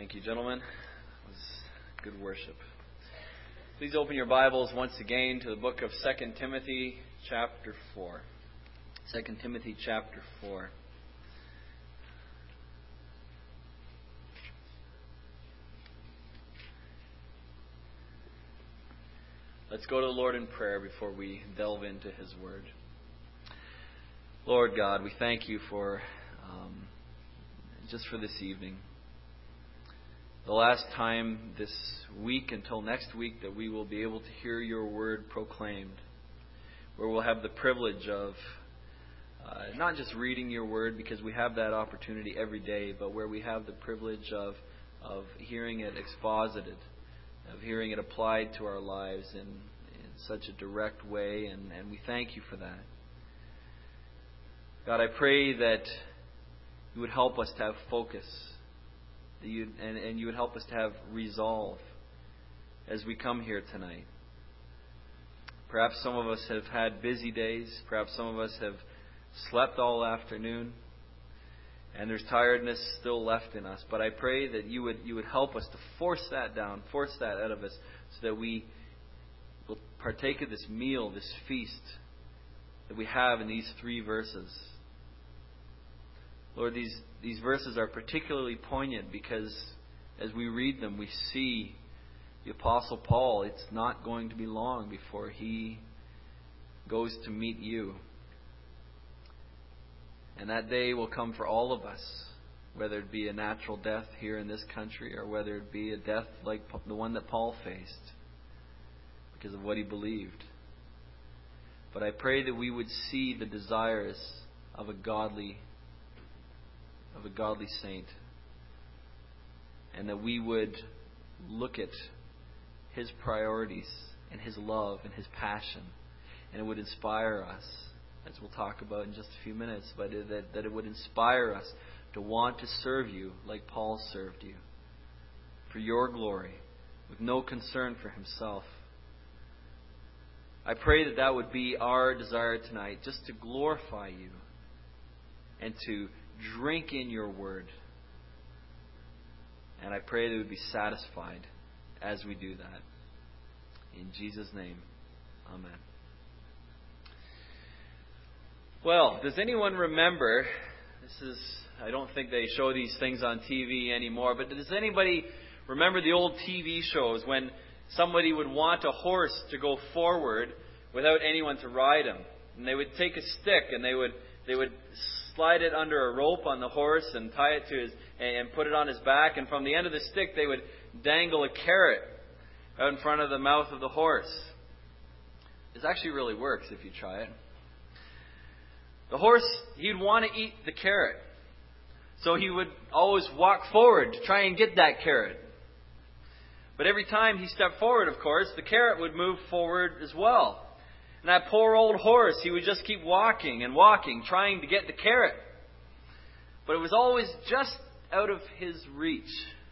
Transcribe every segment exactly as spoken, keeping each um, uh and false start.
Thank you, gentlemen. It was good worship. Please open your Bibles once again to the book of Second Timothy chapter four. Second Timothy chapter four. Let's go to the Lord in prayer before we delve into His Word. Lord God, we thank you for um, just for this evening. The last time this week until next week that we will be able to hear your word proclaimed, where we'll have the privilege of uh, not just reading your word, because we have that opportunity every day, but where we have the privilege of of hearing it exposited, of hearing it applied to our lives in, in such a direct way, and, and we thank you for that. God, I pray that you would help us to have focus, that you and, and you would help us to have resolve as we come here tonight. Perhaps some of us have had busy days. Perhaps some of us have slept all afternoon, and there's tiredness still left in us. But I pray that you would you would help us to force that down, force that out of us, so that we will partake of this meal, this feast that we have in these three verses. Lord, these, these verses are particularly poignant because as we read them, we see the Apostle Paul. It's not going to be long before he goes to meet you. And that day will come for all of us, whether it be a natural death here in this country or whether it be a death like the one that Paul faced because of what he believed. But I pray that we would see the desires of a godly of a godly saint, and that we would look at his priorities and his love and his passion, and it would inspire us, as we'll talk about in just a few minutes, but that, that it would inspire us to want to serve you like Paul served you, for your glory, with no concern for himself. I pray that that would be our desire tonight, just to glorify you and to drink in your word. And I pray that we would be satisfied as we do that. In Jesus' name, amen. Well, does anyone remember, this is, I don't think they show these things on T V anymore, but does anybody remember the old T V shows when somebody would want a horse to go forward without anyone to ride him? And they would take a stick and they would they would slide it under a rope on the horse and tie it to his and put it on his back, and from the end of the stick they would dangle a carrot out in front of the mouth of the horse. This actually really works if you try it. The horse, he'd want to eat the carrot, so he would always walk forward to try and get that carrot. But every time he stepped forward, of course, the carrot would move forward as well. And that poor old horse, he would just keep walking and walking, trying to get the carrot. But it was always just out of his reach.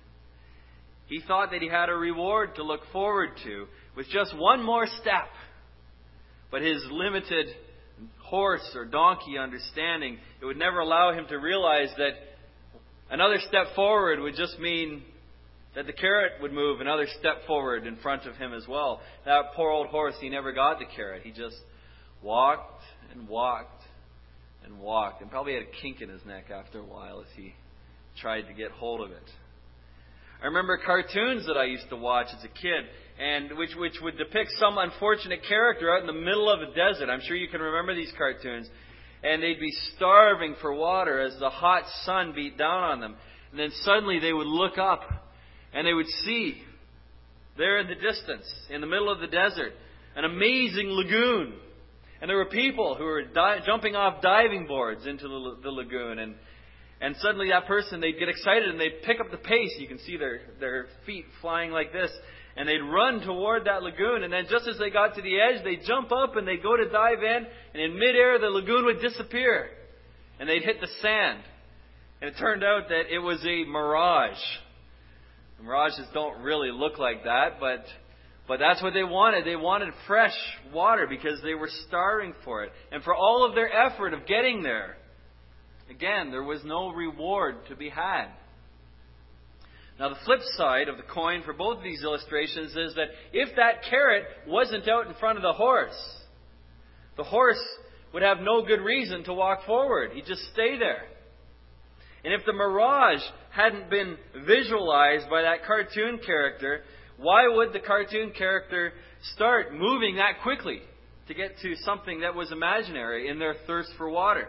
He thought that he had a reward to look forward to with just one more step. But his limited horse or donkey understanding, it would never allow him to realize that another step forward would just mean that the carrot would move another step forward in front of him as well. That poor old horse, he never got the carrot. He just walked and walked and walked, and probably had a kink in his neck after a while as he tried to get hold of it. I remember cartoons that I used to watch as a kid, and which which would depict some unfortunate character out in the middle of a desert. I'm sure you can remember these cartoons. And they'd be starving for water as the hot sun beat down on them. And then suddenly they would look up, and they would see, there in the distance, in the middle of the desert, an amazing lagoon. And there were people who were di- jumping off diving boards into the, the lagoon. And, and suddenly that person, they'd get excited and they'd pick up the pace. You can see their, their feet flying like this. And they'd run toward that lagoon. And then just as they got to the edge, they'd jump up and they'd go to dive in. And in midair, the lagoon would disappear. And they'd hit the sand. And it turned out that it was a mirage. Mirages don't really look like that, but but that's what they wanted. They wanted fresh water because they were starving for it. And for all of their effort of getting there, again, there was no reward to be had. Now, the flip side of the coin for both of these illustrations is that if that carrot wasn't out in front of the horse, the horse would have no good reason to walk forward. He'd just stay there. And if the mirage hadn't been visualized by that cartoon character, why would the cartoon character start moving that quickly to get to something that was imaginary in their thirst for water?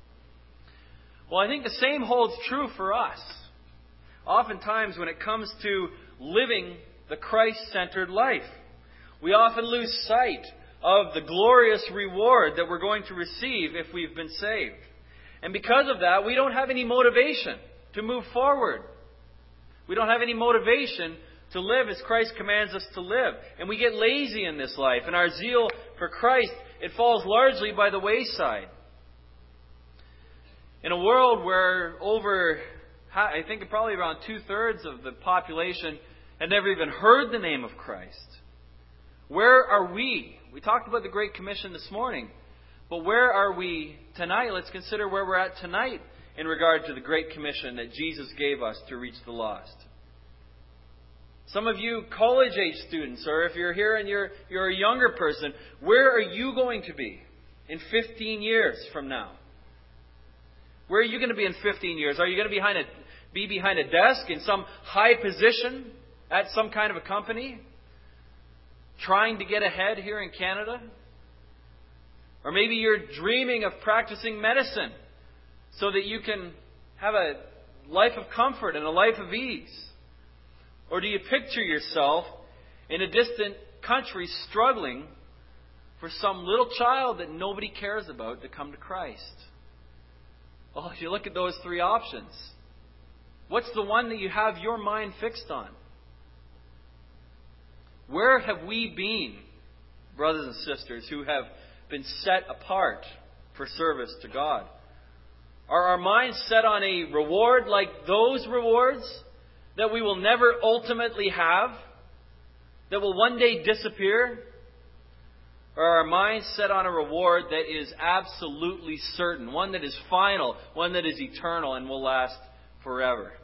Well, I think the same holds true for us. Oftentimes, when it comes to living the Christ-centered life, we often lose sight of the glorious reward that we're going to receive if we've been saved. And because of that, we don't have any motivation to move forward. We don't have any motivation to live as Christ commands us to live. And we get lazy in this life. And our zeal for Christ, it falls largely by the wayside. In a world where over, I think probably around two-thirds of the population had never even heard the name of Christ, where are we? We talked about the Great Commission this morning. But where are we tonight? Let's consider where we're at tonight in regard to the Great Commission that Jesus gave us to reach the lost. Some of you college-age students, or if you're here and you're, you're a younger person, where are you going to be in fifteen years from now? Where are you going to be in fifteen years? Are you going to be behind a, be behind a desk in some high position at some kind of a company, trying to get ahead here in Canada? Or maybe you're dreaming of practicing medicine so that you can have a life of comfort and a life of ease. Or do you picture yourself in a distant country struggling for some little child that nobody cares about to come to Christ? Well, if you look at those three options, what's the one that you have your mind fixed on? Where have we been, brothers and sisters, who have been set apart for service to God? Are our minds set on a reward like those rewards that we will never ultimately have, that will one day disappear? Or are our minds set on a reward that is absolutely certain, one that is final, one that is eternal and will last forever?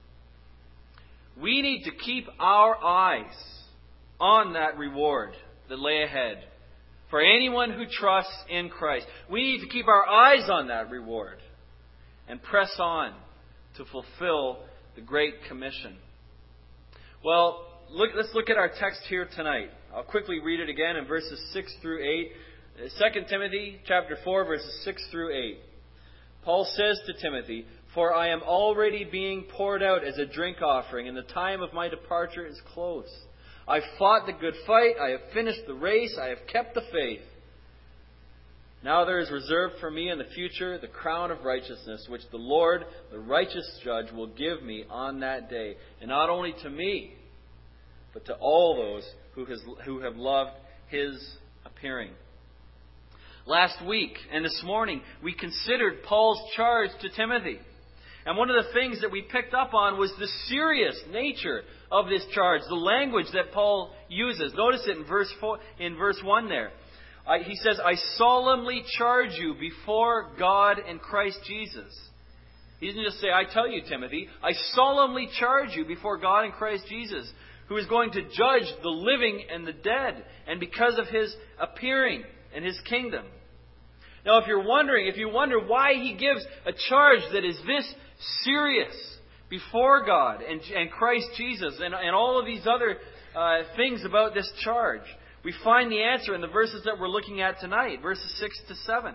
We need to keep our eyes on that reward that lay ahead for anyone who trusts in Christ. We need to keep our eyes on that reward and press on to fulfill the Great Commission. Well, look, let's look at our text here tonight. I'll quickly read it again in verses six through eight. Second Timothy chapter four, verses six through eight. Paul says to Timothy, "For I am already being poured out as a drink offering, and the time of my departure is close. I fought the good fight, I have finished the race, I have kept the faith. Now there is reserved for me in the future the crown of righteousness, which the Lord, the righteous judge, will give me on that day. And not only to me, but to all those who, has, who have loved His appearing." Last week and this morning, we considered Paul's charge to Timothy. And one of the things that we picked up on was the serious nature of this charge, the language that Paul uses. Notice it in verse four, in verse one there. I, he says, "I solemnly charge you before God and Christ Jesus." He doesn't just say, "I tell you, Timothy." I solemnly charge you before God and Christ Jesus, who is going to judge the living and the dead, and because of His appearing and His kingdom. Now, if you're wondering, if you wonder why he gives a charge that is this serious before God and, and Christ Jesus and, and all of these other uh, things about this charge, we find the answer in the verses that we're looking at tonight, verses six to seven.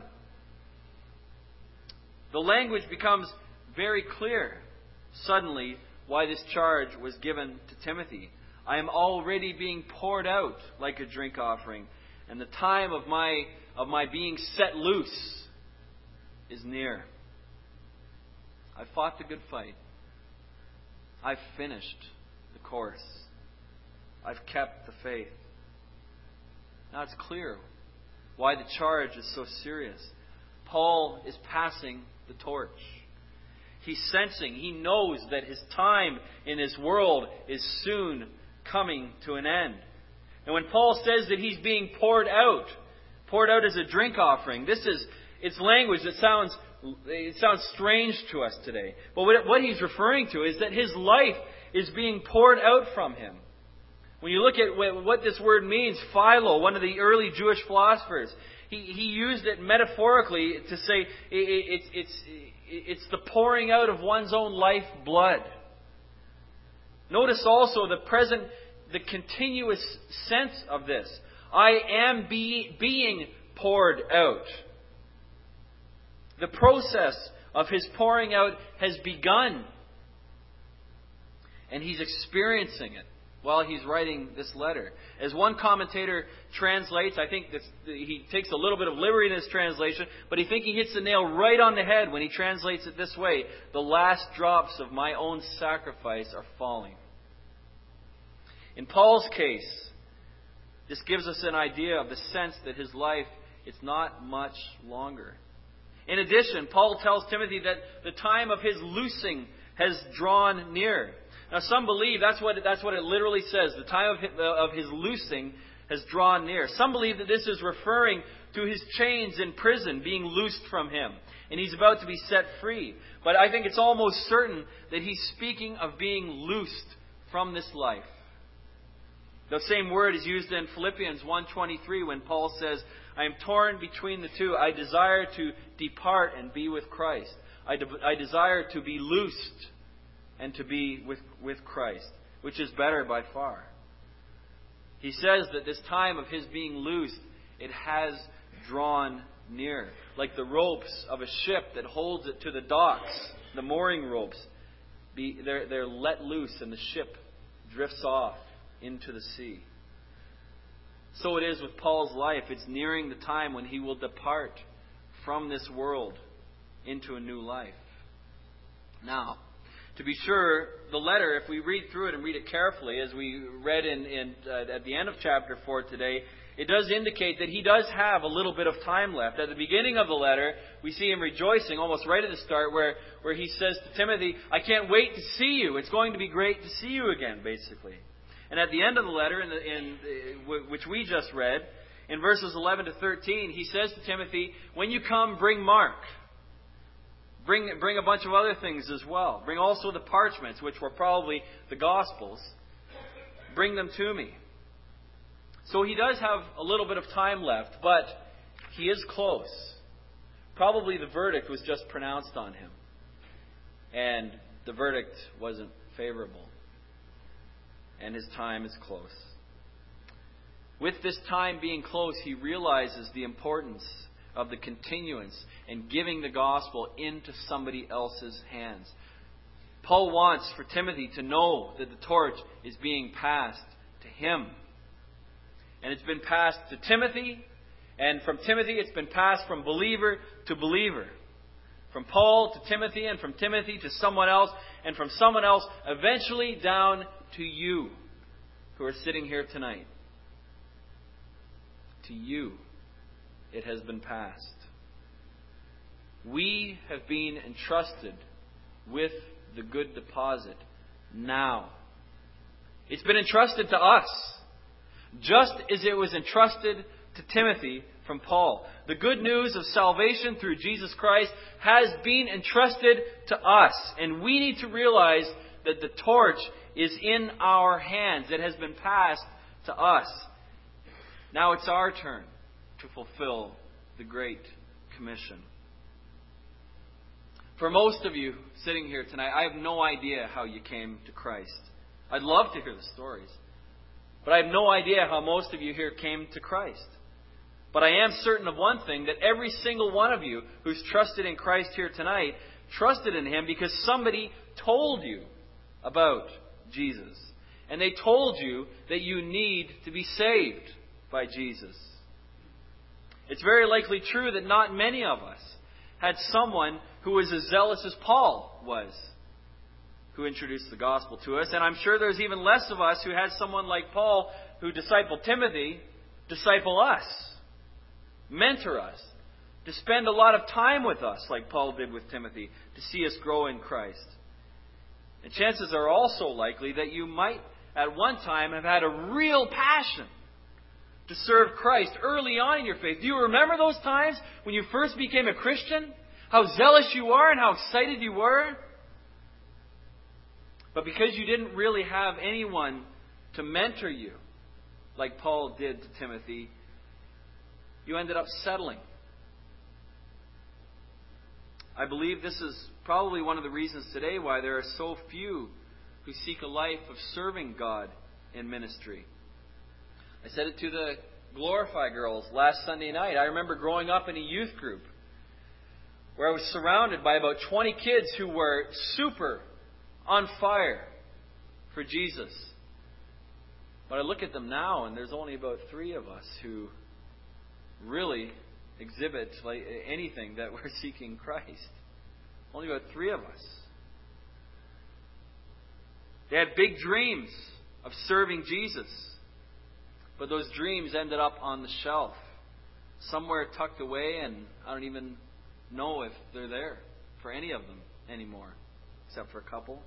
The language becomes very clear suddenly why this charge was given to Timothy. "I am already being poured out like a drink offering, and the time of my of my being set loose is near. I fought the good fight. I've finished the course. I've kept the faith." Now it's clear why the charge is so serious. Paul is passing the torch. He's sensing, he knows that his time in this world is soon coming to an end. And when Paul says that he's being poured out, poured out as a drink offering, this is, it's language that sounds, it sounds strange to us today. But what, what he's referring to is that his life is being poured out from him. When you look at what this word means, Philo, one of the early Jewish philosophers, he, he used it metaphorically to say it, it, it's, it's, it's the pouring out of one's own life blood. Notice also the present, the continuous sense of this. I am be, being poured out. The process of his pouring out has begun. And he's experiencing it while he's writing this letter. As one commentator translates, I think this, he takes a little bit of liberty in his translation, but I think he hits the nail right on the head when he translates it this way. The last drops of my own sacrifice are falling. In Paul's case, this gives us an idea of the sense that his life is not much longer. In addition, Paul tells Timothy that the time of his loosing has drawn near. Now, some believe that's what that's what it literally says. The time of his, of his loosing has drawn near. Some believe that this is referring to his chains in prison being loosed from him, and he's about to be set free. But I think it's almost certain that he's speaking of being loosed from this life. The same word is used in Philippians one twenty-three when Paul says, I am torn between the two. I desire to depart and be with Christ. I, de- I desire to be loosed and to be with, with Christ, which is better by far. He says that this time of his being loosed, it has drawn near. Like the ropes of a ship that holds it to the docks, the mooring ropes, be, they're, they're let loose and the ship drifts off into the sea. So it is with Paul's life. It's nearing the time when he will depart from this world into a new life. Now, to be sure, the letter, if we read through it and read it carefully, as we read in, in uh, at the end of chapter four today, it does indicate that he does have a little bit of time left. At the beginning of the letter, we see him rejoicing, almost right at the start, where, where he says to Timothy, I can't wait to see you. It's going to be great to see you again, basically. And at the end of the letter, in, the, in uh, which we just read, in verses eleven to thirteen, he says to Timothy, when you come, bring Mark. Bring, bring a bunch of other things as well. Bring also the parchments, which were probably the Gospels. Bring them to me. So he does have a little bit of time left, but he is close. Probably the verdict was just pronounced on him. And the verdict wasn't favorable. And his time is close. With this time being close, he realizes the importance of the continuance and giving the gospel into somebody else's hands. Paul wants for Timothy to know that the torch is being passed to him. And it's been passed to Timothy, and from Timothy it's been passed from believer to believer. From Paul to Timothy, and from Timothy to someone else, and from someone else eventually down to you who are sitting here tonight. To you it has been passed. We have been entrusted with the good deposit now. It's been entrusted to us, just as it was entrusted to Timothy from Paul. The good news of salvation through Jesus Christ has been entrusted to us, and we need to realize that the torch is in our hands. It has been passed to us. Now it's our turn to fulfill the Great Commission. For most of you sitting here tonight, I have no idea how you came to Christ. I'd love to hear the stories. But I have no idea how most of you here came to Christ. But I am certain of one thing, that every single one of you who's trusted in Christ here tonight, trusted in Him because somebody told you about Jesus. And they told you that you need to be saved by Jesus. It's very likely true that not many of us had someone who was as zealous as Paul was, who introduced the gospel to us. And I'm sure there's even less of us who had someone like Paul who discipled Timothy, disciple us, mentor us, to spend a lot of time with us like Paul did with Timothy, to see us grow in Christ. And chances are also likely that you might at one time have had a real passion to serve Christ early on in your faith. Do you remember those times when you first became a Christian? How zealous you were and how excited you were? But because you didn't really have anyone to mentor you, like Paul did to Timothy, you ended up settling. I believe this is probably one of the reasons today why there are so few who seek a life of serving God in ministry. I said it to the Glorify girls last Sunday night. I remember growing up in a youth group where I was surrounded by about twenty kids who were super on fire for Jesus. But I look at them now and there's only about three of us who really exhibit like anything that we're seeking Christ. Only about three of us. They had big dreams of serving Jesus. But those dreams ended up on the shelf. Somewhere tucked away, and I don't even know if they're there for any of them anymore. Except for a couple.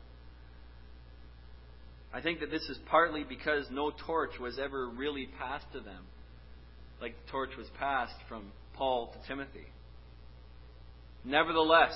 I think that this is partly because no torch was ever really passed to them. Like the torch was passed from Paul to Timothy. Nevertheless,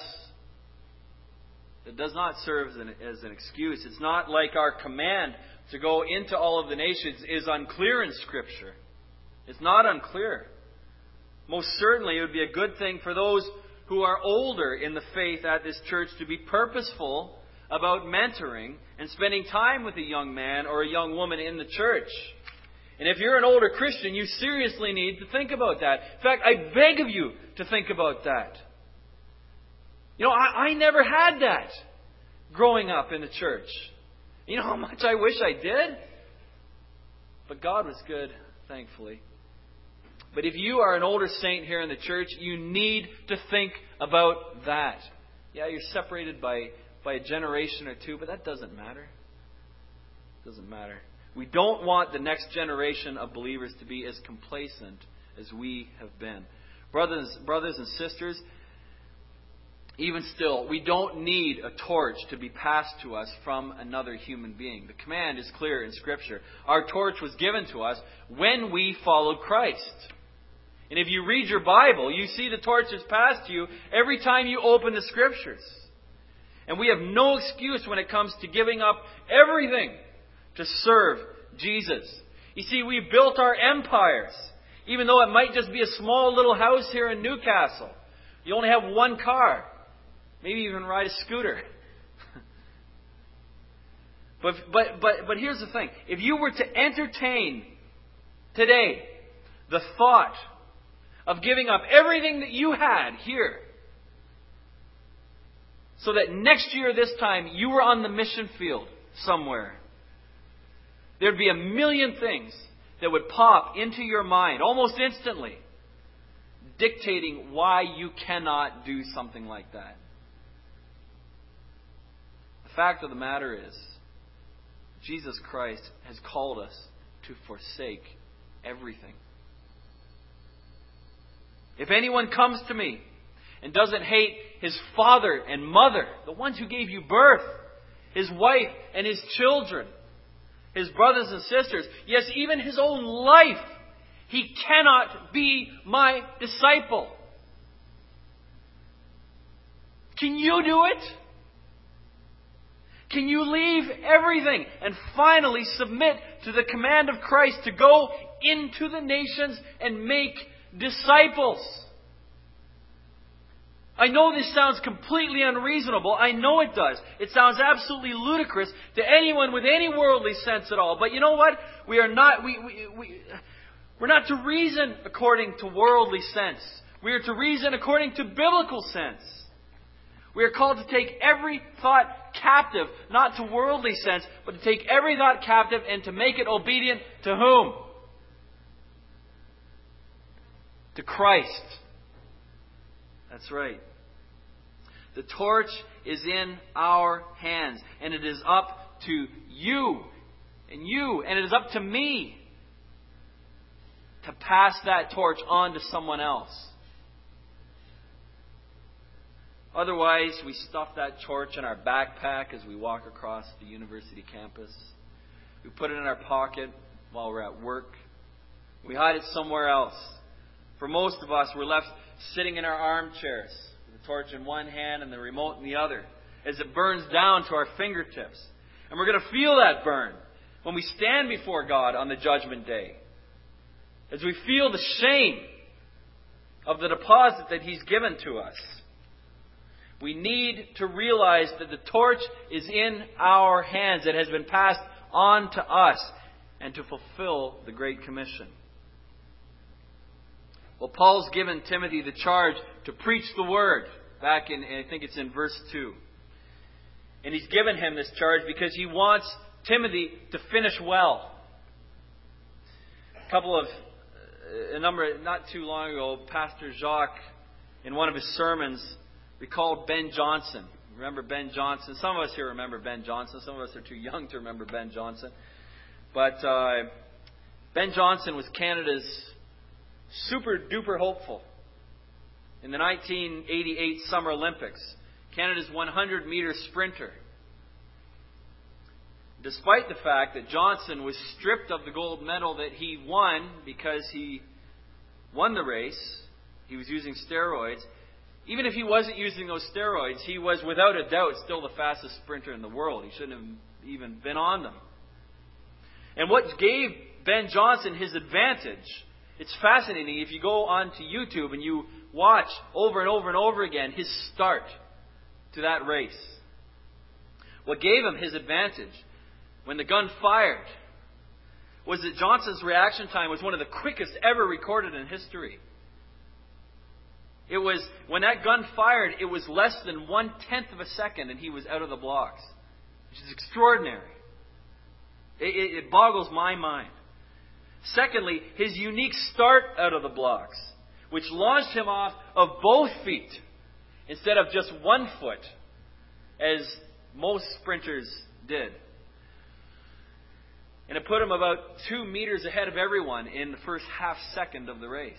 it does not serve as an, as an excuse. It's not like our command to go into all of the nations is unclear in Scripture. It's not unclear. Most certainly it would be a good thing for those who are older in the faith at this church to be purposeful about mentoring and spending time with a young man or a young woman in the church. And if you're an older Christian, you seriously need to think about that. In fact, I beg of you to think about that. You know, I, I never had that growing up in the church. You know how much I wish I did? But God was good, thankfully. But if you are an older saint here in the church, you need to think about that. Yeah, you're separated by, by a generation or two, but that doesn't matter. It doesn't matter. We don't want the next generation of believers to be as complacent as we have been. Brothers, brothers and sisters, even still, we don't need a torch to be passed to us from another human being. The command is clear in Scripture. Our torch was given to us when we followed Christ. And if you read your Bible, you see the torch is passed to you every time you open the Scriptures. And we have no excuse when it comes to giving up everything to serve Jesus. You see, we built our empires, even though it might just be a small little house here in Newcastle. You only have one car. Maybe even ride a scooter. but, but, but, but here's the thing. If you were to entertain today the thought of giving up everything that you had here, so that next year this time you were on the mission field somewhere, there'd be a million things that would pop into your mind almost instantly, dictating why you cannot do something like that. The fact of the matter is, Jesus Christ has called us to forsake everything. If anyone comes to me and doesn't hate his father and mother, the ones who gave you birth, his wife and his children, his brothers and sisters, yes, even his own life, he cannot be my disciple. Can you do it? Can you leave everything and finally submit to the command of Christ to go into the nations and make disciples? I know this sounds completely unreasonable. I know it does. It sounds absolutely ludicrous to anyone with any worldly sense at all. But you know what? We are not, we, we, we, we're not to reason according to worldly sense. We are to reason according to biblical sense. We are called to take every thought captive, not to worldly sense, but to take every thought captive and to make it obedient to whom? To Christ. That's right. The torch is in our hands, and it is up to you and you, and it is up to me to pass that torch on to someone else. Otherwise, we stuff that torch in our backpack as we walk across the university campus. We put it in our pocket while we're at work. We hide it somewhere else. For most of us, we're left sitting in our armchairs with the torch in one hand and the remote in the other as it burns down to our fingertips. And we're going to feel that burn when we stand before God on the judgment day. As we feel the shame of the deposit that He's given to us. We need to realize that the torch is in our hands. It has been passed on to us, and to fulfill the Great Commission. Well, Paul's given Timothy the charge to preach the Word. Back in, I think it's in verse two. And he's given him this charge because he wants Timothy to finish well. A couple of, a number, not too long ago, Pastor Jacques, in one of his sermons, recalled Ben Johnson. Remember Ben Johnson? Some of us here remember Ben Johnson. Some of us are too young to remember Ben Johnson. But uh, Ben Johnson was Canada's super duper hopeful in the nineteen eighty-eight Summer Olympics. Canada's one hundred meter sprinter. Despite the fact that Johnson was stripped of the gold medal that he won because he won the race, he was using steroids. Even if he wasn't using those steroids, he was without a doubt still the fastest sprinter in the world. He shouldn't have even been on them. And what gave Ben Johnson his advantage, it's fascinating. If you go onto YouTube and you watch over and over and over again his start to that race, what gave him his advantage when the gun fired was that Johnson's reaction time was one of the quickest ever recorded in history. It was, when that gun fired, it was less than one-tenth of a second and he was out of the blocks. Which is extraordinary. It, it, it boggles my mind. Secondly, his unique start out of the blocks, which launched him off of both feet instead of just one foot, as most sprinters did. And it put him about two meters ahead of everyone in the first half second of the race.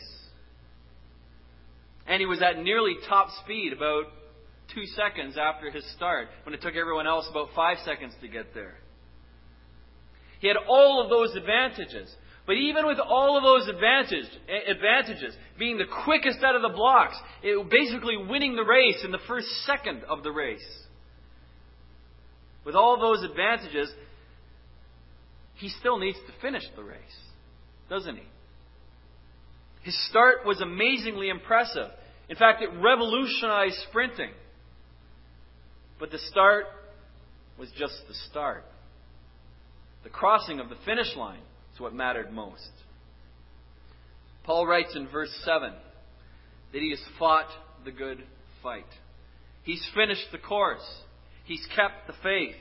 And he was at nearly top speed about two seconds after his start, when it took everyone else about five seconds to get there. He had all of those advantages. But even with all of those advantage, advantages, being the quickest out of the blocks, it, basically winning the race in the first second of the race. With all those advantages, he still needs to finish the race, doesn't he? His start was amazingly impressive. In fact, it revolutionized sprinting. But the start was just the start. The crossing of the finish line is what mattered most. Paul writes in verse seven that he has fought the good fight. He's finished the course. He's kept the faith.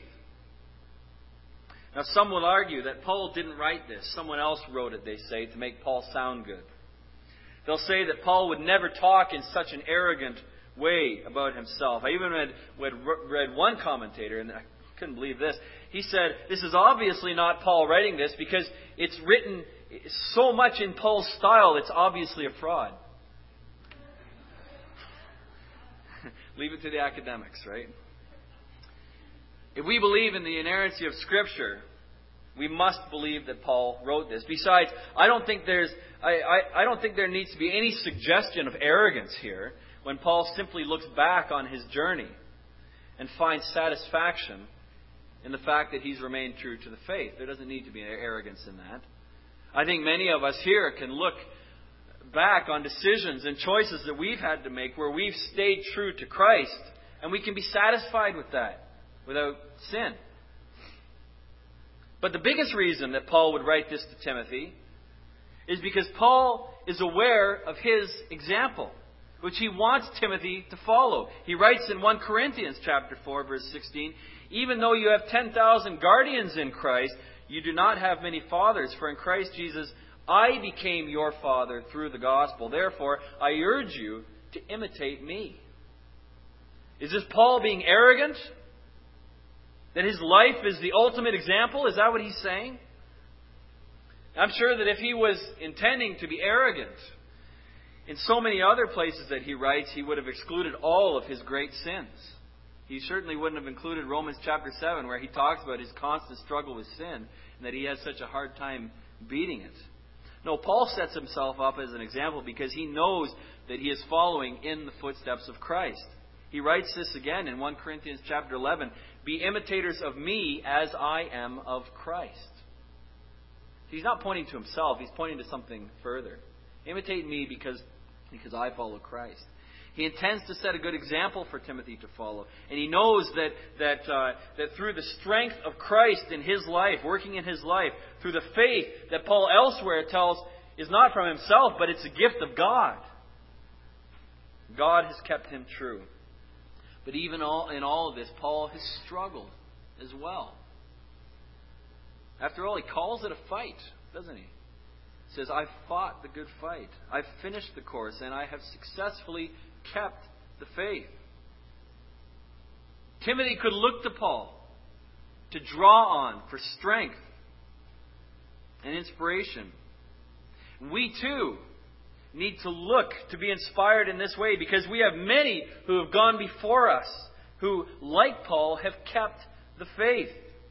Now, some will argue that Paul didn't write this. Someone else wrote it, they say, to make Paul sound good. They'll say that Paul would never talk in such an arrogant way about himself. I even read, read, read one commentator, and I couldn't believe this. He said, this is obviously not Paul writing this because it's written so much in Paul's style, it's obviously a fraud. Leave it to the academics, right? If we believe in the inerrancy of Scripture, we must believe that Paul wrote this. Besides, I don't think there's, I, I, I don't think there needs to be any suggestion of arrogance here when Paul simply looks back on his journey and finds satisfaction in the fact that he's remained true to the faith. There doesn't need to be arrogance in that. I think many of us here can look back on decisions and choices that we've had to make where we've stayed true to Christ, and we can be satisfied with that without sin. But the biggest reason that Paul would write this to Timothy is because Paul is aware of his example, which he wants Timothy to follow. He writes in First Corinthians chapter four, verse sixteen, even though you have ten thousand guardians in Christ, you do not have many fathers, for in Christ Jesus I became your father through the gospel. Therefore, I urge you to imitate me. Is this Paul being arrogant? That his life is the ultimate example? Is that what he's saying? I'm sure that if he was intending to be arrogant, in so many other places that he writes, he would have excluded all of his great sins. He certainly wouldn't have included Romans chapter seven, where he talks about his constant struggle with sin, and that he has such a hard time beating it. No, Paul sets himself up as an example because he knows that he is following in the footsteps of Christ. He writes this again in First Corinthians chapter eleven, be imitators of me as I am of Christ. He's not pointing to himself. He's pointing to something further. Imitate me because, because I follow Christ. He intends to set a good example for Timothy to follow. And he knows that that uh, that through the strength of Christ in his life, working in his life, through the faith that Paul elsewhere tells is not from himself, but it's a gift of God. God has kept him true. But even all, in all of this, Paul has struggled as well. After all, he calls it a fight, doesn't he? He says, I've fought the good fight. I've finished the course, and I have successfully kept the faith. Timothy could look to Paul to draw on for strength and inspiration. We too need to look to be inspired in this way, because we have many who have gone before us who, like Paul, have kept the faith.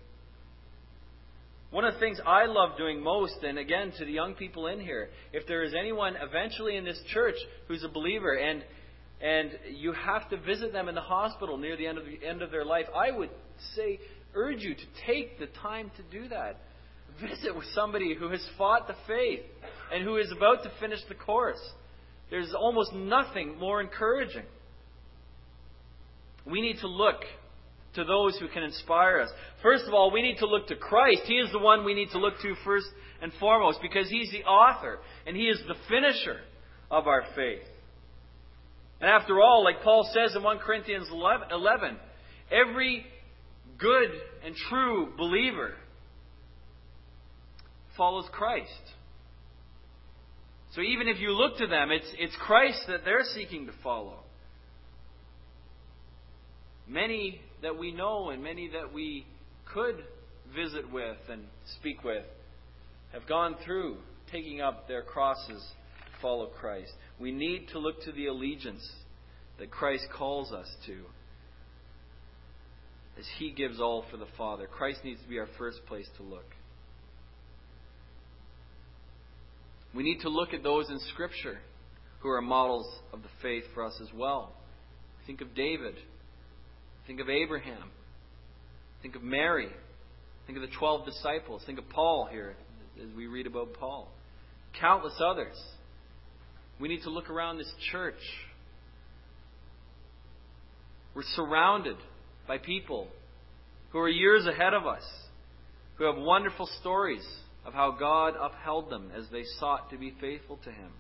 One of the things I love doing most, and again to the young people in here, if there is anyone eventually in this church who's a believer and and you have to visit them in the hospital near the end of the end of their life, I would say, urge you to take the time to do that. Visit with somebody who has fought the faith and who is about to finish the course. There's almost nothing more encouraging. We need to look to those who can inspire us. First of all, we need to look to Christ. He is the one we need to look to first and foremost, because He's the author and He is the finisher of our faith. And after all, like Paul says in First Corinthians eleven, every good and true believer follows Christ. So even if you look to them, it's, it's Christ that they're seeking to follow. Many that we know and many that we could visit with and speak with have gone through taking up their crosses to follow Christ. We need to look to the allegiance that Christ calls us to, as He gives all for the Father. Christ needs to be our first place to look. We need to look at those in Scripture who are models of the faith for us as well. Think of David. Think of Abraham. Think of Mary. Think of the twelve disciples. Think of Paul here as we read about Paul. Countless others. We need to look around this church. We're surrounded by people who are years ahead of us, who have wonderful stories of how God upheld them as they sought to be faithful to Him.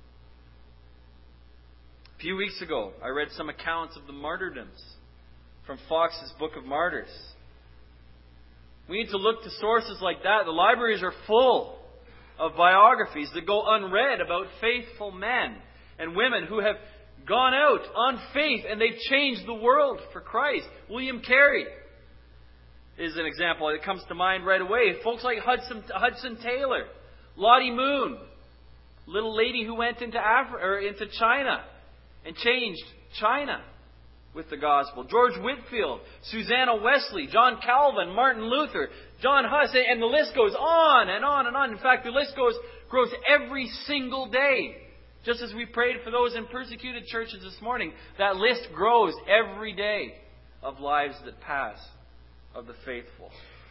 A few weeks ago, I read some accounts of the martyrdoms from Fox's Book of Martyrs. We need to look to sources like that. The libraries are full of biographies that go unread about faithful men and women who have gone out on faith and they've changed the world for Christ. William Carey is an example that comes to mind right away. Folks like Hudson, Hudson Taylor, Lottie Moon, little lady who went into Africa or into China and changed China with the gospel. George Whitefield, Susanna Wesley, John Calvin, Martin Luther, John Huss, and the list goes on and on and on. In fact, the list goes grows every single day. Just as we prayed for those in persecuted churches this morning, that list grows every day of lives that pass, of the faithful.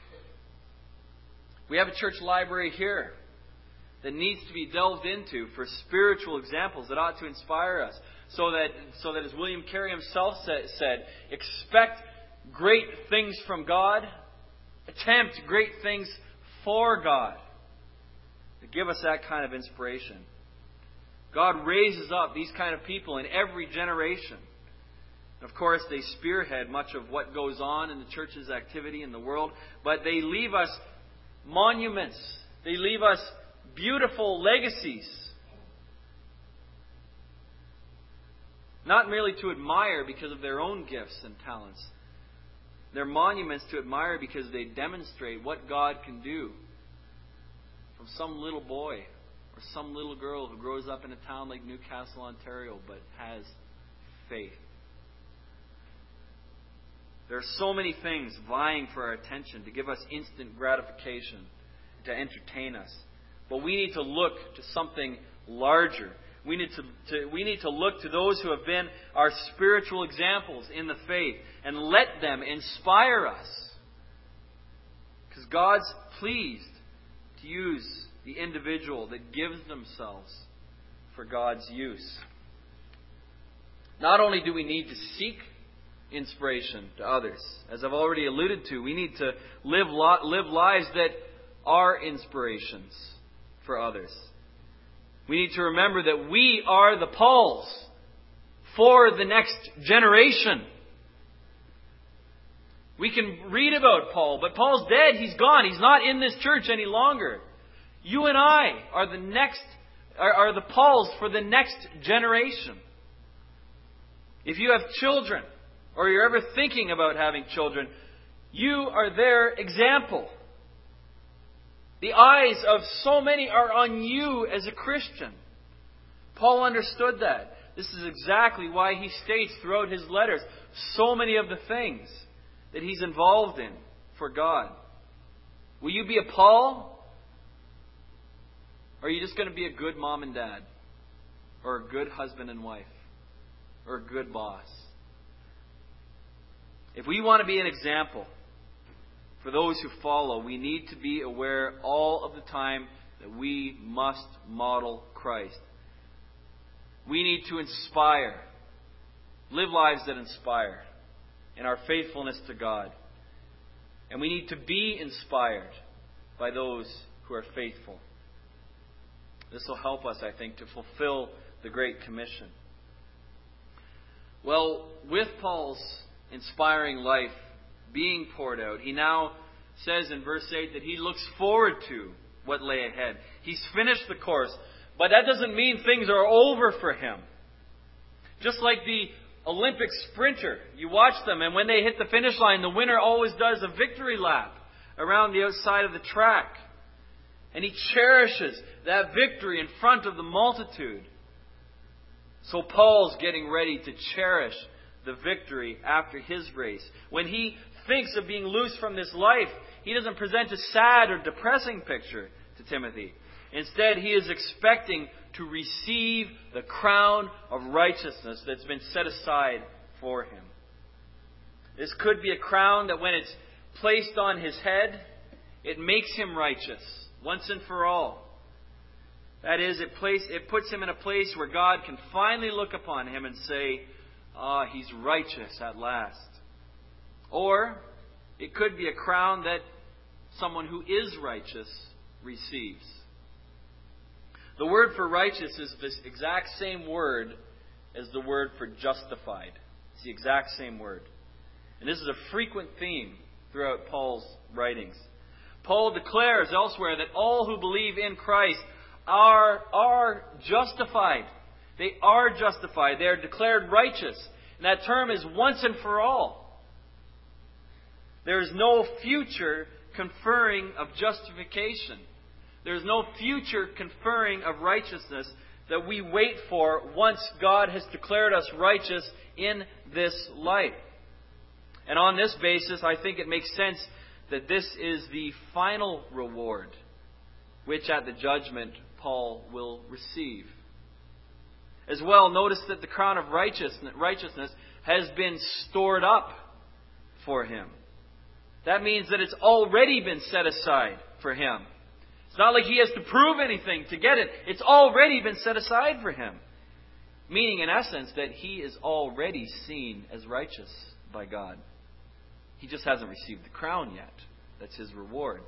We have a church library here that needs to be delved into for spiritual examples that ought to inspire us. So that, so that as William Carey himself said, expect great things from God, attempt great things for God. To give us that kind of inspiration. God raises up these kind of people in every generation. Of course, they spearhead much of what goes on in the church's activity in the world, but they leave us monuments. They leave us beautiful legacies. Not merely to admire because of their own gifts and talents. They're monuments to admire because they demonstrate what God can do from some little boy or some little girl who grows up in a town like Newcastle, Ontario, but has faith. There are so many things vying for our attention to give us instant gratification, to entertain us. But we need to look to something larger. We need to, to we need to look to those who have been our spiritual examples in the faith and let them inspire us God's pleased to use the individual that gives themselves for God's use. Not only do we need to seek inspiration to others, as I've already alluded to, we need to live, live lives that are inspirations for others. We need to remember that we are the Pauls for the next generation. We can read about Paul, but Paul's dead. He's gone. He's not in this church any longer. You and I are the next, are, are the Pauls for the next generation. If you have children, or you're ever thinking about having children, you are their example. The eyes of so many are on you as a Christian. Paul understood that. This is exactly why he states throughout his letters so many of the things that he's involved in for God. Will you be a Paul? Or are you just going to be a good mom and dad? Or a good husband and wife? Or a good boss? If we want to be an example for those who follow, we need to be aware all of the time that we must model Christ. We need to inspire, live lives that inspire in our faithfulness to God. And we need to be inspired by those who are faithful. This will help us, I think, to fulfill the Great Commission. Well, with Paul's inspiring life being poured out, he now says in verse eight that he looks forward to what lay ahead. He's finished the course, but that doesn't mean things are over for him. Just like the Olympic sprinter, you watch them, and when they hit the finish line, the winner always does a victory lap around the outside of the track. And he cherishes that victory in front of the multitude. So Paul's getting ready to cherish the victory after his race. When he thinks of being loose from this life, he doesn't present a sad or depressing picture to Timothy. Instead, he is expecting to receive the crown of righteousness that's been set aside for him. This could be a crown that when it's placed on his head, it makes him righteous once and for all. That is, it, place, it puts him in a place where God can finally look upon him and say, ah, he's righteous at last. Or it could be a crown that someone who is righteous receives. The word for righteous is this exact same word as the word for justified. It's the exact same word. And this is a frequent theme throughout Paul's writings. Paul declares elsewhere that all who believe in Christ are, are justified. They are justified. They are declared righteous. And that term is once and for all. There is no future conferring of justification. There is no future conferring of righteousness that we wait for once God has declared us righteous in this life. And on this basis, I think it makes sense that this is the final reward, which at the judgment Paul will receive. As well, notice that the crown of righteousness has been stored up for him. That means that it's already been set aside for him. It's not like he has to prove anything to get it. It's already been set aside for him. Meaning, in essence, that he is already seen as righteous by God. He just hasn't received the crown yet. That's his reward.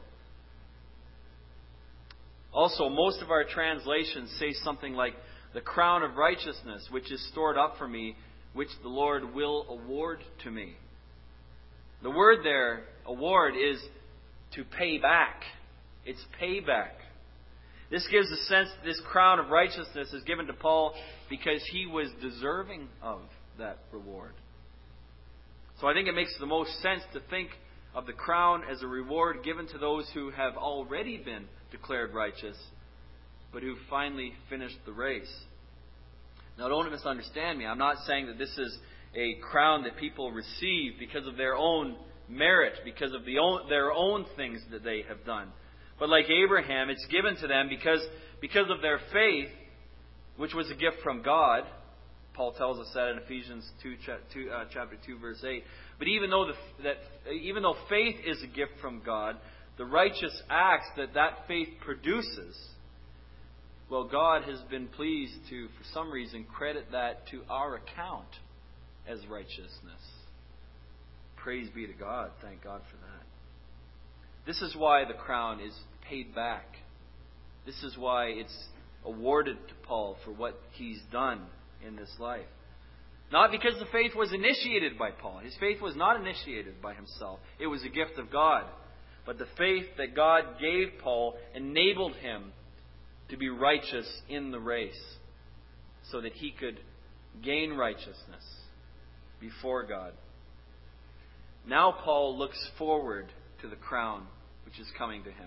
Also, most of our translations say something like, the crown of righteousness, which is stored up for me, which the Lord will award to me. The word there, award, is to pay back. It's payback. This gives a sense that this crown of righteousness is given to Paul because he was deserving of that reward. So I think it makes the most sense to think of the crown as a reward given to those who have already been declared righteous, but who finally finished the race. Now, don't misunderstand me. I'm not saying that this is a crown that people receive because of their own merit, because of the own, their own things that they have done. But like Abraham, it's given to them because, because of their faith, which was a gift from God. Paul tells us that in Ephesians two, chapter two, verse eight. But even though the, that even though faith is a gift from God, the righteous acts that that faith produces, well, God has been pleased to, for some reason, credit that to our account as righteousness. Praise be to God. Thank God for that. This is why the crown is paid back. This is why it's awarded to Paul for what he's done in this life. Not because the faith was initiated by Paul. His faith was not initiated by himself. It was a gift of God. But the faith that God gave Paul enabled him to be righteous in the race, so that he could gain righteousness before God. Now Paul looks forward to the crown which is coming to him.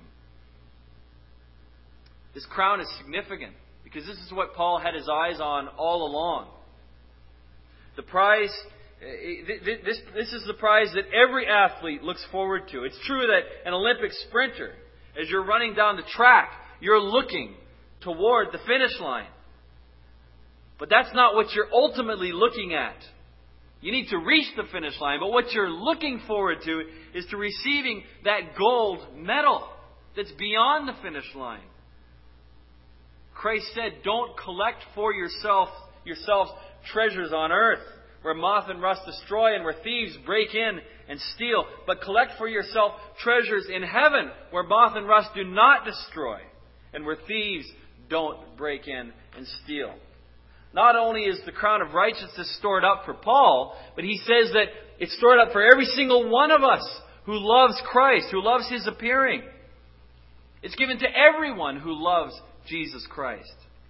This crown is significant because this is what Paul had his eyes on all along. The prize, this, this is the prize that every athlete looks forward to. It's true that an Olympic sprinter, as you're running down the track, you're looking toward the finish line. But that's not what you're ultimately looking at. You need to reach the finish line, but what you're looking forward to is to receiving that gold medal that's beyond the finish line. Christ said, don't collect for yourself yourselves treasures on earth, where moth and rust destroy and where thieves break in and steal, but collect for yourself treasures in heaven, where moth and rust do not destroy and where thieves don't break in and steal. Not only is the crown of righteousness stored up for Paul, but he says that it's stored up for every single one of us who loves Christ, who loves His appearing. It's given to everyone who loves Jesus Christ.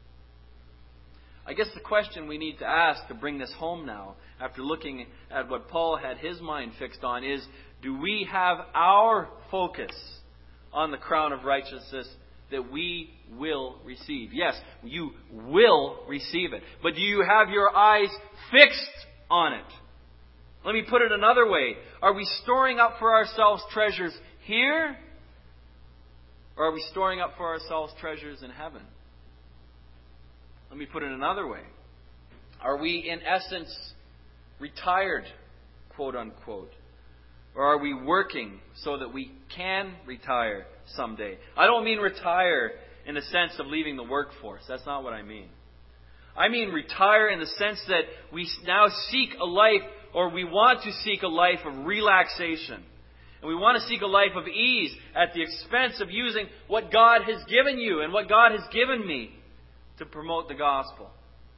I guess the question we need to ask to bring this home now, after looking at what Paul had his mind fixed on, is, do we have our focus on the crown of righteousness that we will receive? Yes, you will receive it. But do you have your eyes fixed on it? Let me put it another way. Are we storing up for ourselves treasures here? Or are we storing up for ourselves treasures in heaven? Let me put it another way. Are we, in essence, retired, quote unquote? Or are we working so that we can retire someday? I don't mean retire in the sense of leaving the workforce. That's not what I mean. I mean retire in the sense that we now seek a life, or we want to seek a life of relaxation. And we want to seek a life of ease at the expense of using what God has given you and what God has given me to promote the gospel.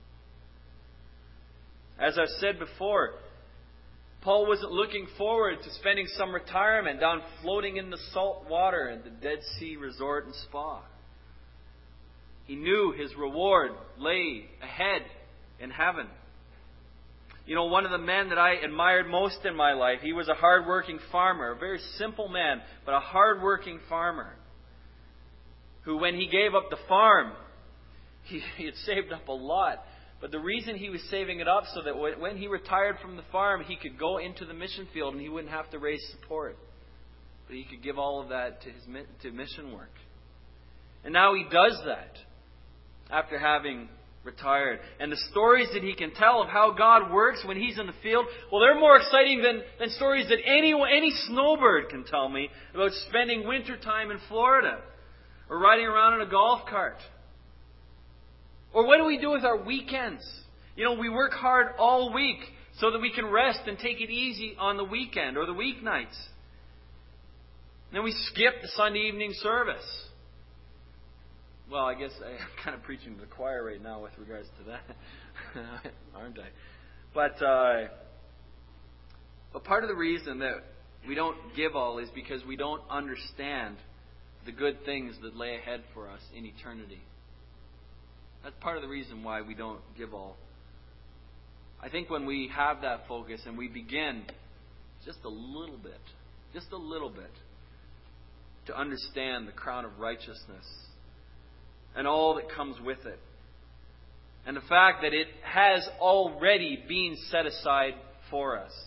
As I've said before, Paul wasn't looking forward to spending some retirement down floating in the salt water at the Dead Sea Resort and Spa. He knew his reward lay ahead in heaven. You know, one of the men that I admired most in my life, he was a hard-working farmer, a very simple man, but a hard-working farmer, who, when he gave up the farm, he, he had saved up a lot. But the reason he was saving it up so that when he retired from the farm, he could go into the mission field and he wouldn't have to raise support. But he could give all of that to his to mission work. And now he does that after having retired. And the stories that he can tell of how God works when he's in the field, well, they're more exciting than, than stories that any, any snowbird can tell me about spending winter time in Florida or riding around in a golf cart. Or what do we do with our weekends? You know, we work hard all week so that we can rest and take it easy on the weekend or the weeknights. And then we skip the Sunday evening service. Well, I guess I'm kind of preaching to the choir right now with regards to that, aren't I? But, uh, but part of the reason that we don't give all is because we don't understand the good things that lay ahead for us in eternity. That's part of the reason why we don't give all. I think when we have that focus and we begin just a little bit, just a little bit, to understand the crown of righteousness and all that comes with it, and the fact that it has already been set aside for us,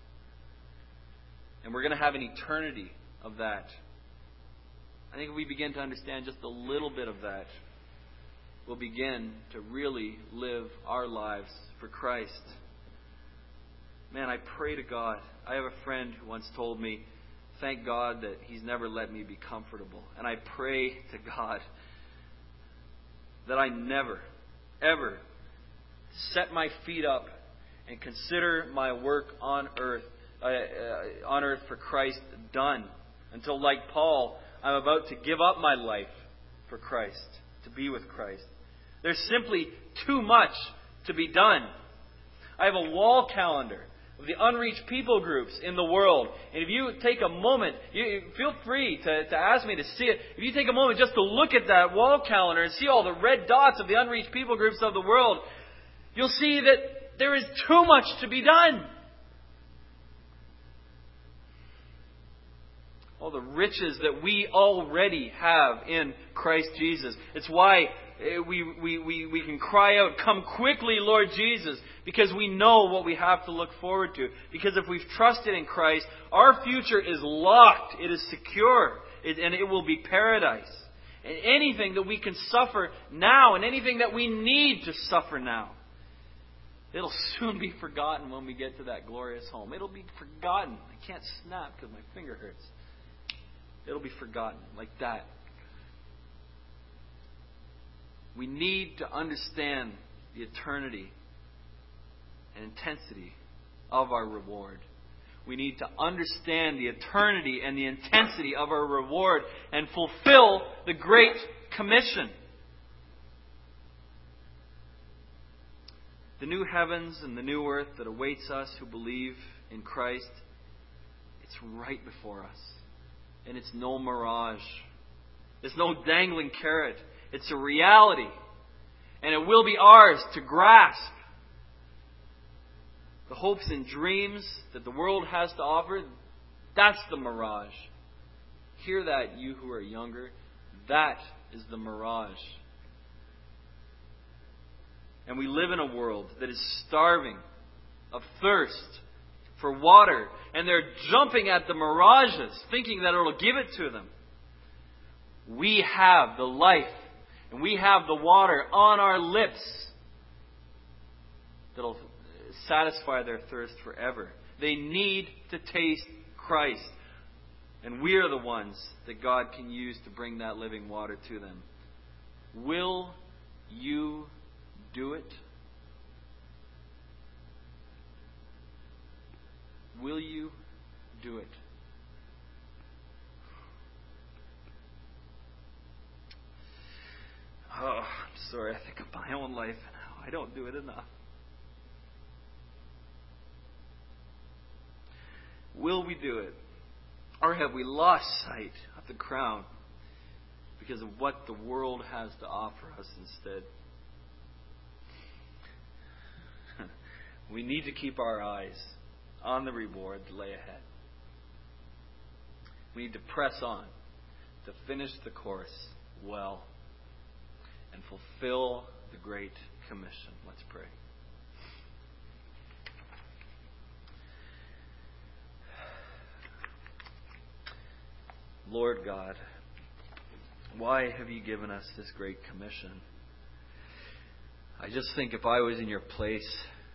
and we're going to have an eternity of that. I think if we begin to understand just a little bit of that, we'll begin to really live our lives for Christ. Man, I pray to God. I have a friend who once told me, thank God that He's never let me be comfortable. And I pray to God that I never, ever set my feet up and consider my work on earth, uh, uh, on earth for Christ done, until, like Paul, I'm about to give up my life for Christ, to be with Christ. There's simply too much to be done. I have a wall calendar of the unreached people groups in the world. And if you take a moment, you feel free to, to ask me to see it. If you take a moment just to look at that wall calendar and see all the red dots of the unreached people groups of the world, you'll see that there is too much to be done. All the riches that we already have in Christ Jesus. It's why we, we, we, we can cry out, "Come quickly, Lord Jesus," because we know what we have to look forward to. Because if we've trusted in Christ, our future is locked. It is secure. It, and it will be paradise. And anything that we can suffer now and anything that we need to suffer now, it'll soon be forgotten when we get to that glorious home. It'll be forgotten. I can't snap because my finger hurts. It'll be forgotten like that. We need to understand the eternity and intensity of our reward. We need to understand the eternity and the intensity of our reward and fulfill the Great Commission. The new heavens and the new earth that awaits us who believe in Christ, it's right before us. And it's no mirage. It's no dangling carrot. It's a reality. And it will be ours to grasp. The hopes and dreams that the world has to offer, that's the mirage. Hear that, you who are younger. That is the mirage. And we live in a world that is starving of thirst for water. And they're jumping at the mirages, thinking that it will give it to them. We have the life and we have the water on our lips that will satisfy their thirst forever. They need to taste Christ. And we are the ones that God can use to bring that living water to them. Will you do it? Will you do it? Oh, I'm sorry. I think of my own life and how I don't do it enough. Will we do it? Or have we lost sight of the crown because of what the world has to offer us instead? We need to keep our eyes on the reward that lay ahead. We need to press on to finish the course well and fulfill the Great Commission. Let's pray. Lord God, why have you given us this Great Commission? I just think if I was in your place,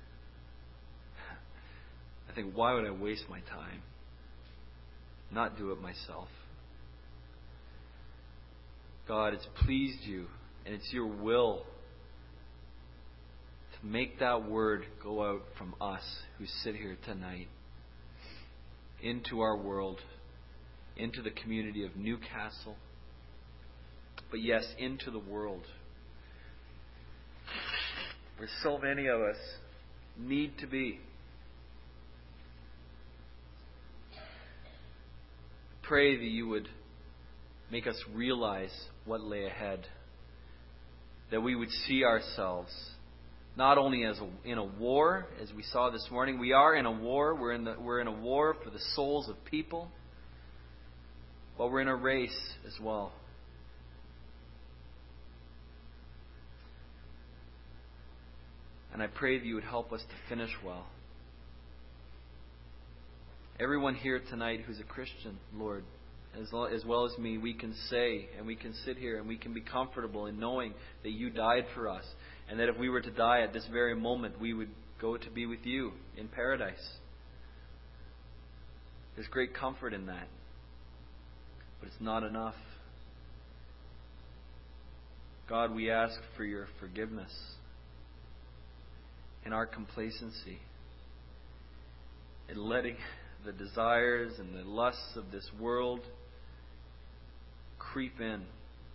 I think, why would I waste my time? Not do it myself. God, it's pleased you, and it's your will to make that word go out from us who sit here tonight into our world, into the community of Newcastle, but yes, into the world, where so many of us need to be. Pray that you would make us realize what lay ahead. That we would see ourselves not only as a, in a war, as we saw this morning. We are in a war. We're in the, we're in a war for the souls of people. But we're in a race as well. And I pray that you would help us to finish well. Everyone here tonight who's a Christian, Lord, as well as me, we can say and we can sit here and we can be comfortable in knowing that you died for us. And that if we were to die at this very moment, we would go to be with you in paradise. There's great comfort in that. but it's not enough. God, we ask for your forgiveness in our complacency, in letting the desires and the lusts of this world creep in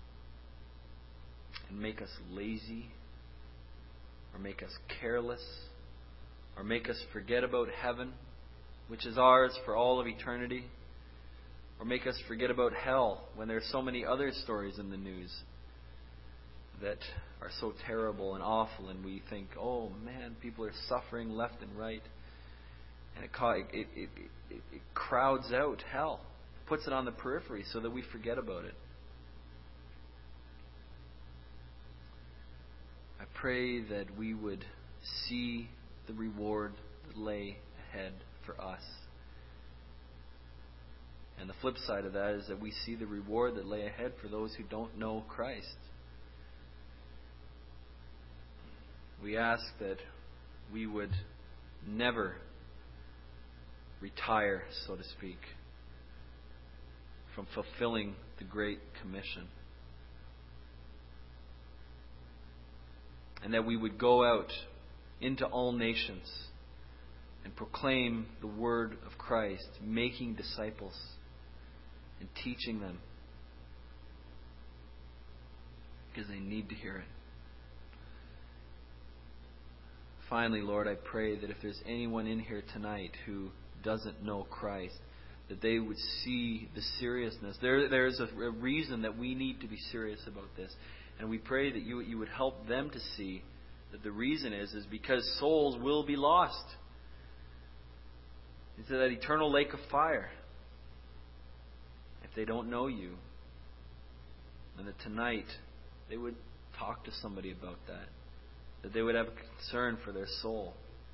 and make us lazy, or make us careless, or make us forget about heaven, which is ours for all of eternity, or make us forget about hell when there are so many other stories in the news that are so terrible and awful, and we think, oh man, people are suffering left and right. And it, it, it, it, it crowds out hell, puts it on the periphery so that we forget about it. I pray that we would see the reward that lay ahead for us. And the flip side of that is that we see the reward that lay ahead for those who don't know Christ. We ask that we would never retire, so to speak, from fulfilling the Great Commission. And that we would go out into all nations and proclaim the word of Christ, making disciples and teaching them, because they need to hear it. Finally, Lord, I pray that if there's anyone in here tonight who doesn't know Christ, that they would see the seriousness. There, there's a, a reason that we need to be serious about this. And we pray that you, you would help them to see that the reason is, is because souls will be lost into that eternal lake of fire if they don't know you. And that tonight they would talk to somebody about that. That they would have a concern for their soul.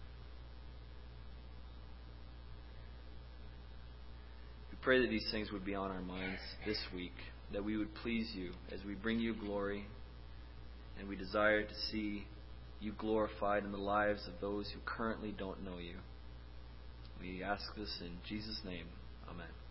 We pray that these things would be on our minds this week. That we would please you as we bring you glory. And we desire to see you glorified in the lives of those who currently don't know you. We ask this in Jesus' name. Amen.